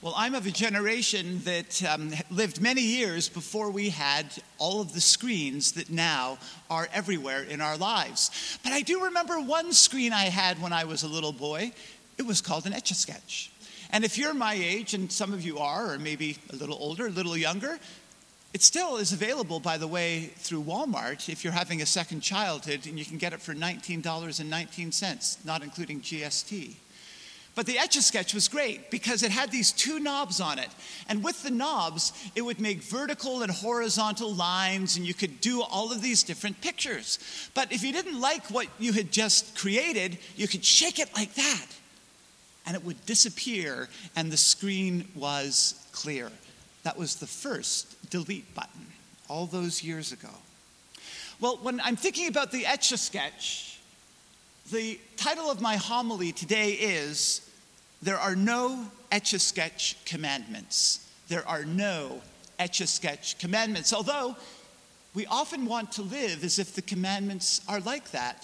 Well, I'm of a generation that lived many years before we had all of the screens that now are everywhere in our lives. But I do remember one screen I had when I was a little boy. It was called an Etch-a-Sketch. And if you're my age, and some of you are, or maybe a little older, a little younger, it still is available, by the way, through Walmart if you're having a second childhood, and you can get it for $19.19, not including GST. But the Etch-a-Sketch was great because it had these two knobs on it. And with the knobs, it would make vertical and horizontal lines, and you could do all of these different pictures. But if you didn't like what you had just created, you could shake it like that, and it would disappear, and the screen was clear. That was the first delete button all those years ago. Well, when I'm thinking about the Etch-a-Sketch, the title of my homily today is, There Are No Etch-a-Sketch Commandments. There are no Etch-a-Sketch commandments, although we often want to live as if the commandments are like that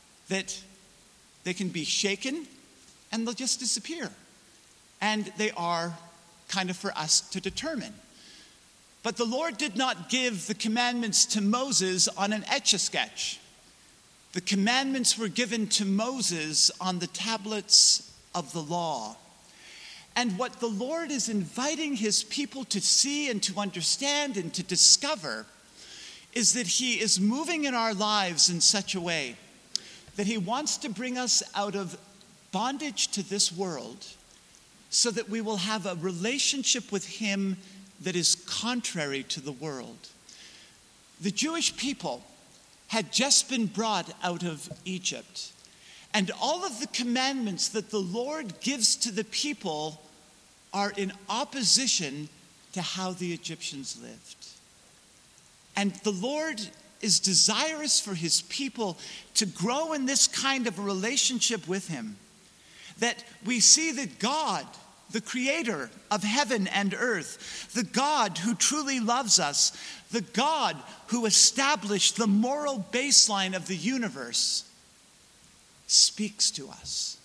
they can be shaken and they'll just disappear. And they are kind of for us to determine. But the Lord did not give the commandments to Moses on an Etch-a-Sketch. The commandments were given to Moses on the tablets of the law. And what the Lord is inviting his people to see and to understand and to discover is that he is moving in our lives in such a way that he wants to bring us out of bondage to this world so that we will have a relationship with him that is contrary to the world. The Jewish people had just been brought out of Egypt. And all of the commandments that the Lord gives to the people are in opposition to how the Egyptians lived. And the Lord is desirous for his people to grow in this kind of a relationship with him. That we see that God, the creator of heaven and earth, the God who truly loves us, the God who established the moral baseline of the universe, speaks to us.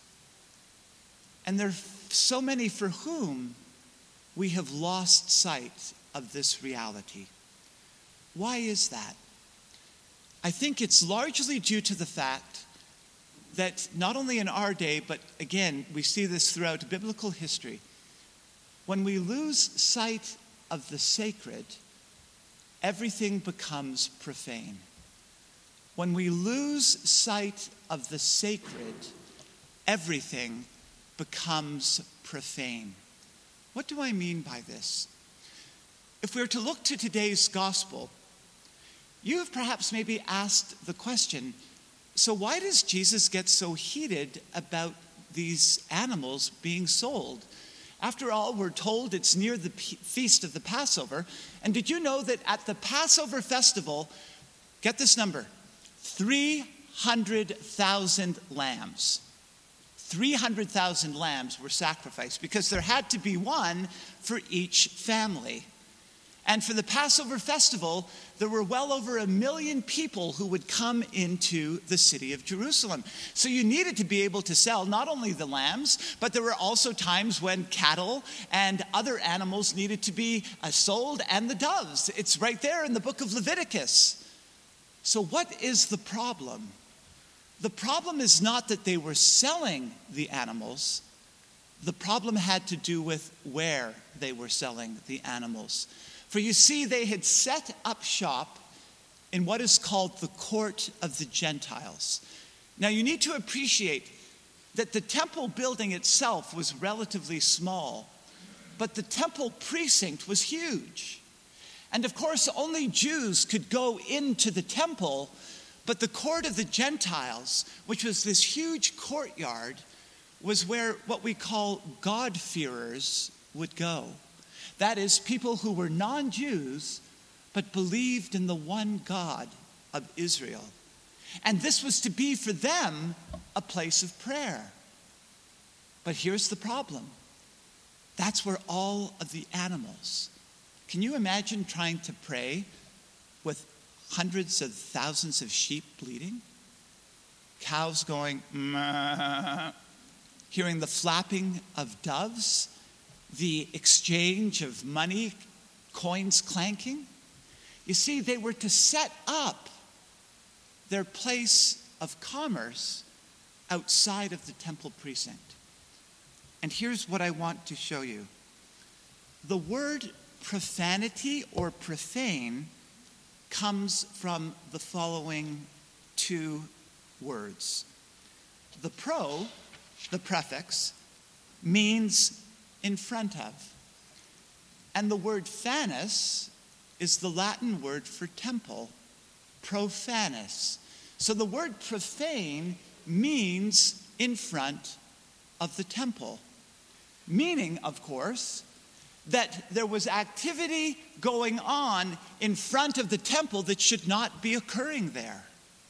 And there are so many for whom we have lost sight of this reality. Why is that? I think it's largely due to the fact that not only in our day, but again, we see this throughout biblical history, when we lose sight of the sacred, everything becomes profane. When we lose sight of the sacred, everything becomes profane. What do I mean by this? If we were to look to today's gospel, you have perhaps maybe asked the question, so why does Jesus get so heated about these animals being sold? After all, we're told it's near the feast of the Passover. And did you know that at the Passover festival, get this number, 300,000 lambs. 300,000 lambs were sacrificed because there had to be one for each family. And for the Passover festival, there were well over 1 million people who would come into the city of Jerusalem. So you needed to be able to sell not only the lambs, but there were also times when cattle and other animals needed to be sold, and the doves. It's right there in the book of Leviticus. So what is the problem? The problem is not that they were selling the animals. The problem had to do with where they were selling the animals. For you see, they had set up shop in what is called the court of the Gentiles. Now you need to appreciate that the temple building itself was relatively small, but the temple precinct was huge. And of course, only Jews could go into the temple, but the court of the Gentiles, which was this huge courtyard, was where what we call God-fearers would go. That is, people who were non-Jews, but believed in the one God of Israel. And this was to be for them a place of prayer. But here's the problem. That's where all of the animals. Can you imagine trying to pray with hundreds of thousands of sheep bleating? Cows going, "Meh," hearing the flapping of doves? the exchange of money, coins clanking. You see, they were to set up their place of commerce outside of the temple precinct. And here's what I want to show you. The word profanity or profane comes from the following two words. The prefix, means in front of. And the word phanes is the Latin word for temple, profanus. So the word profane means in front of the temple. Meaning, of course, that there was activity going on in front of the temple that should not be occurring there.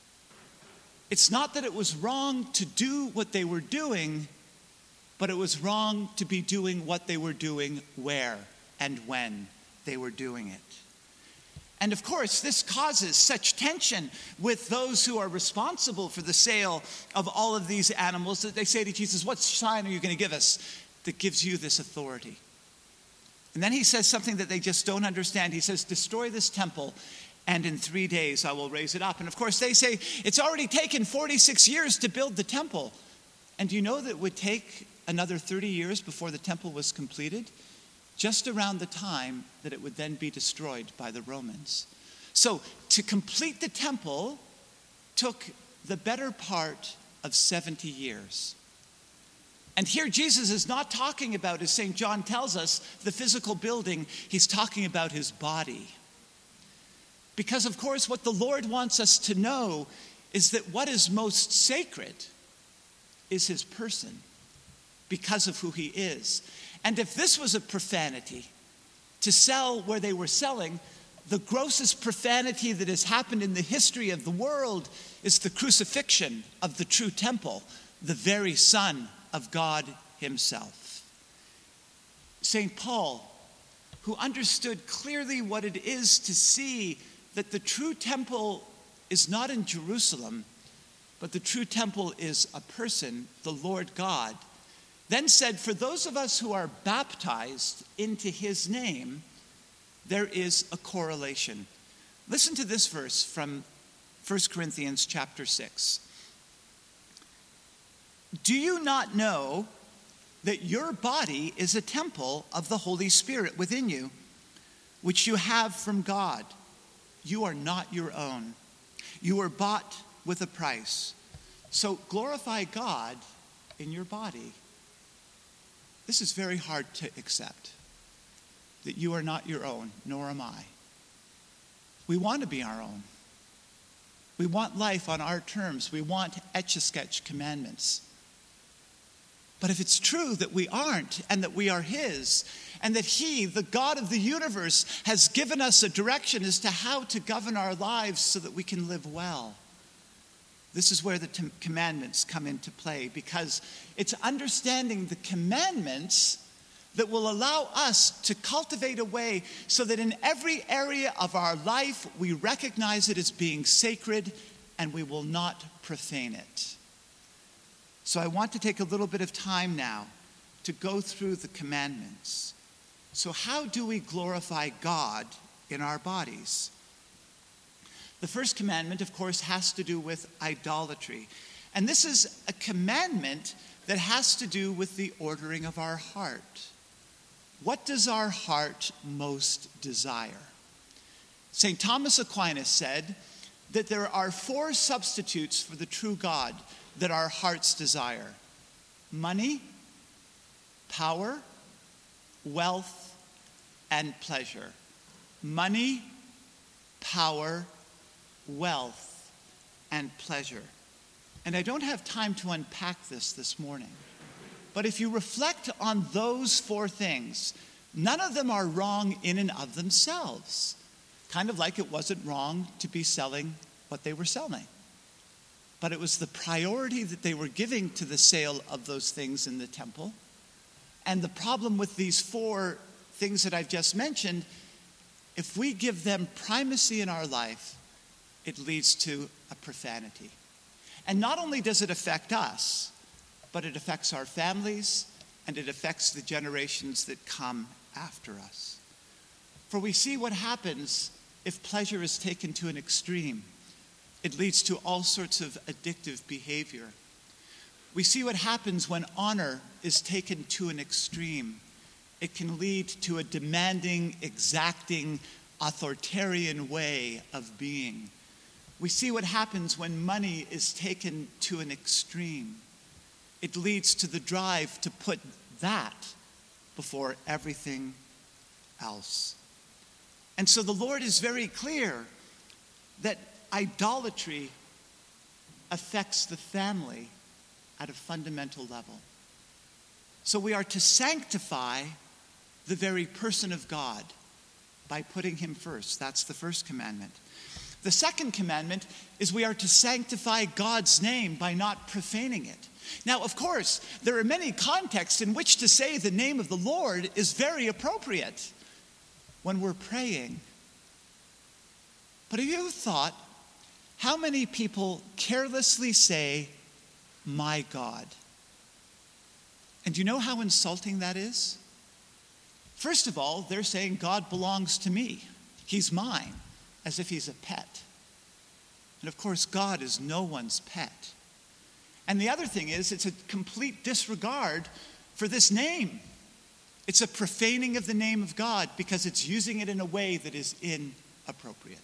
It's not that it was wrong to do what they were doing, but it was wrong to be doing what they were doing where and when they were doing it. And of course, this causes such tension with those who are responsible for the sale of all of these animals that they say to Jesus, what sign are you going to give us that gives you this authority? And then he says something that they just don't understand. He says, destroy this temple, and in 3 days I will raise it up. And of course, they say, it's already taken 46 years to build the temple. And do you know that it would take another 30 years before the temple was completed? Just around the time that it would then be destroyed by the Romans. So to complete the temple took the better part of 70 years. And here Jesus is not talking about, as St. John tells us, the physical building. He's talking about his body. Because of course what the Lord wants us to know is that what is most sacred is his person, because of who he is. And if this was a profanity, to sell where they were selling, the grossest profanity that has happened in the history of the world is the crucifixion of the true temple, the very Son of God himself. St. Paul, who understood clearly what it is to see that the true temple is not in Jerusalem, but the true temple is a person, the Lord God, then said, for those of us who are baptized into his name, there is a correlation. Listen to this verse from 1 Corinthians chapter 6. Do you not know that your body is a temple of the Holy Spirit within you, which you have from God? You are not your own. You were bought with a price. So glorify God in your body. This is very hard to accept, that you are not your own, nor am I. We want to be our own. We want life on our terms. We want etch-a-sketch commandments. But if it's true that we aren't, and that we are his, and that he, the God of the universe, has given us a direction as to how to govern our lives so that we can live well, this is where the commandments come into play, because it's understanding the commandments that will allow us to cultivate a way so that in every area of our life we recognize it as being sacred and we will not profane it. So I want to take a little bit of time now to go through the commandments. So how do we glorify God in our bodies? The first commandment, of course, has to do with idolatry. And this is a commandment that has to do with the ordering of our heart. What does our heart most desire? St. Thomas Aquinas said that there are 4 substitutes for the true God that our hearts desire: money, power, wealth, and pleasure. Money, power, wealth, and pleasure. And I don't have time to unpack this morning. But if you reflect on those 4 things, none of them are wrong in and of themselves. Kind of like it wasn't wrong to be selling what they were selling. But it was the priority that they were giving to the sale of those things in the temple. And the problem with these 4 things that I've just mentioned, if we give them primacy in our life, it leads to a profanity. And not only does it affect us, but it affects our families, and it affects the generations that come after us. For we see what happens if pleasure is taken to an extreme. It leads to all sorts of addictive behavior. We see what happens when honor is taken to an extreme. It can lead to a demanding, exacting, authoritarian way of being. We see what happens when money is taken to an extreme. It leads to the drive to put that before everything else. And so the Lord is very clear that idolatry affects the family at a fundamental level. So we are to sanctify the very person of God by putting him first. That's the first commandment. The second commandment is we are to sanctify God's name by not profaning it. Now, of course, there are many contexts in which to say the name of the Lord is very appropriate when we're praying. But have you thought how many people carelessly say, "My God"? And do you know how insulting that is? First of all, they're saying God belongs to me. He's mine, as if he's a pet. And of course, God is no one's pet. And the other thing is, it's a complete disregard for this name. It's a profaning of the name of God because it's using it in a way that is inappropriate.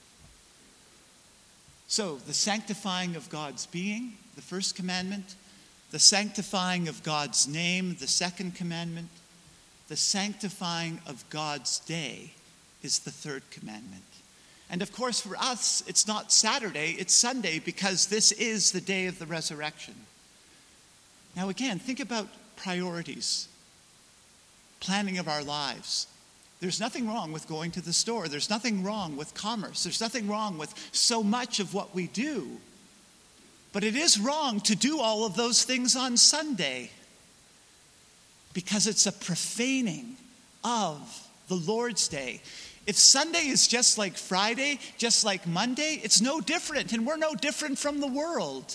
So, the sanctifying of God's being, the first commandment. The sanctifying of God's name, the second commandment. The sanctifying of God's day is the third commandment. And of course, for us, it's not Saturday, it's Sunday, because this is the day of the resurrection. Now again, think about priorities, planning of our lives. There's nothing wrong with going to the store. There's nothing wrong with commerce. There's nothing wrong with so much of what we do. But it is wrong to do all of those things on Sunday, because it's a profaning of the Lord's Day. If Sunday is just like Friday, just like Monday, it's no different, and we're no different from the world.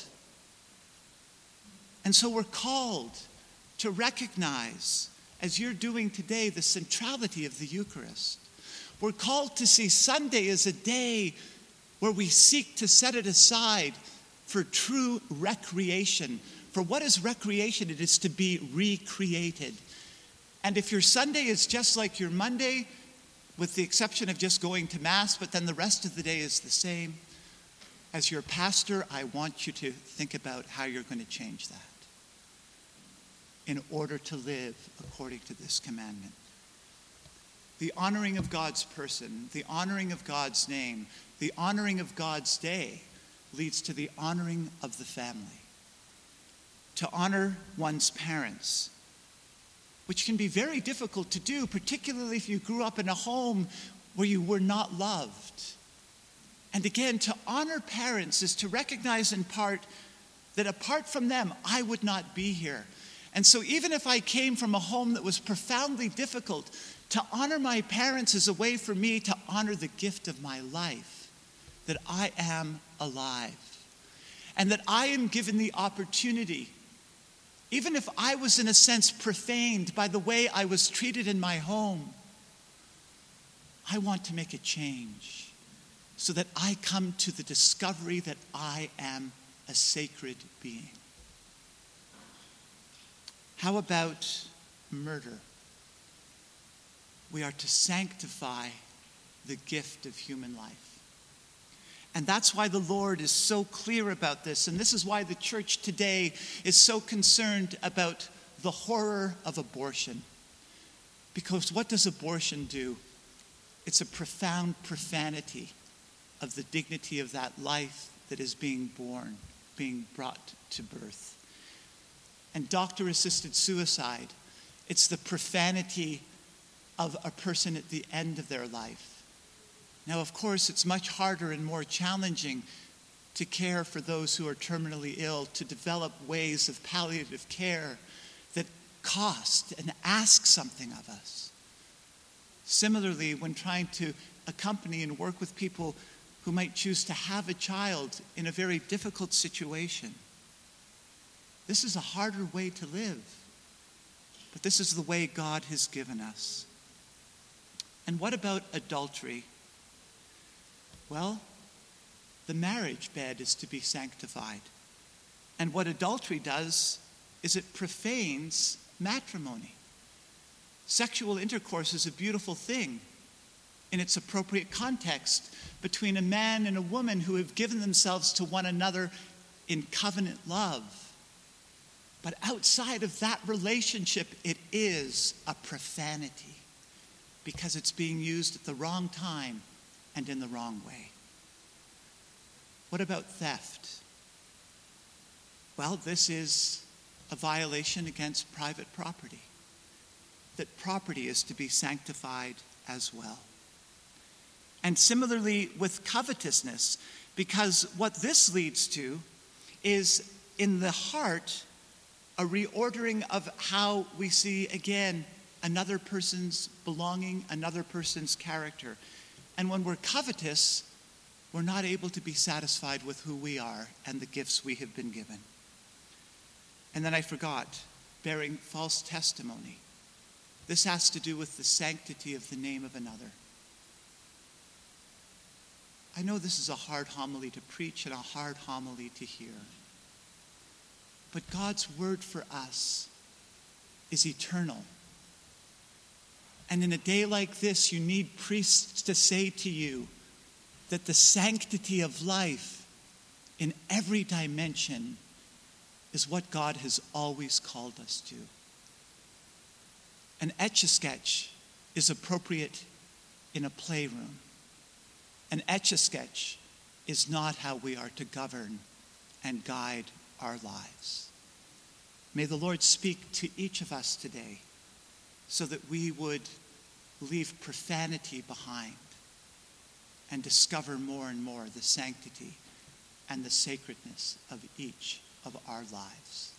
And so we're called to recognize, as you're doing today, the centrality of the Eucharist. We're called to see Sunday as a day where we seek to set it aside for true recreation. For what is recreation? It is to be recreated. And if your Sunday is just like your Monday, with the exception of just going to Mass, but then the rest of the day is the same, as your pastor, I want you to think about how you're going to change that in order to live according to this commandment. The honoring of God's person, the honoring of God's name, the honoring of God's day leads to the honoring of the family. To honor one's parents, which can be very difficult to do, particularly if you grew up in a home where you were not loved. And again, to honor parents is to recognize in part that apart from them, I would not be here. And so even if I came from a home that was profoundly difficult, to honor my parents is a way for me to honor the gift of my life, that I am alive, and that I am given the opportunity, even if I was in a sense profaned by the way I was treated in my home, I want to make a change so that I come to the discovery that I am a sacred being. How about murder? We are to sanctify the gift of human life. And that's why the Lord is so clear about this. And this is why the church today is so concerned about the horror of abortion. Because what does abortion do? It's a profound profanity of the dignity of that life that is being born, being brought to birth. And doctor-assisted suicide, it's the profanity of a person at the end of their life. Now, of course, it's much harder and more challenging to care for those who are terminally ill, to develop ways of palliative care that cost and ask something of us. Similarly, when trying to accompany and work with people who might choose to have a child in a very difficult situation, this is a harder way to live. But this is the way God has given us. And what about adultery? Well, the marriage bed is to be sanctified. And what adultery does is it profanes matrimony. Sexual intercourse is a beautiful thing in its appropriate context between a man and a woman who have given themselves to one another in covenant love. But outside of that relationship, it is a profanity because it's being used at the wrong time and in the wrong way. What about theft? Well, this is a violation against private property. That property is to be sanctified as well. And similarly with covetousness, because what this leads to is in the heart a reordering of how we see, again, another person's belonging, another person's character. And when we're covetous, we're not able to be satisfied with who we are and the gifts we have been given. And then I forgot, bearing false testimony. This has to do with the sanctity of the name of another. I know this is a hard homily to preach and a hard homily to hear. But God's word for us is eternal. And in a day like this, you need priests to say to you that the sanctity of life in every dimension is what God has always called us to. An etch-a-sketch is appropriate in a playroom. An etch-a-sketch is not how we are to govern and guide our lives. May the Lord speak to each of us today so that we would leave profanity behind and discover more and more the sanctity and the sacredness of each of our lives.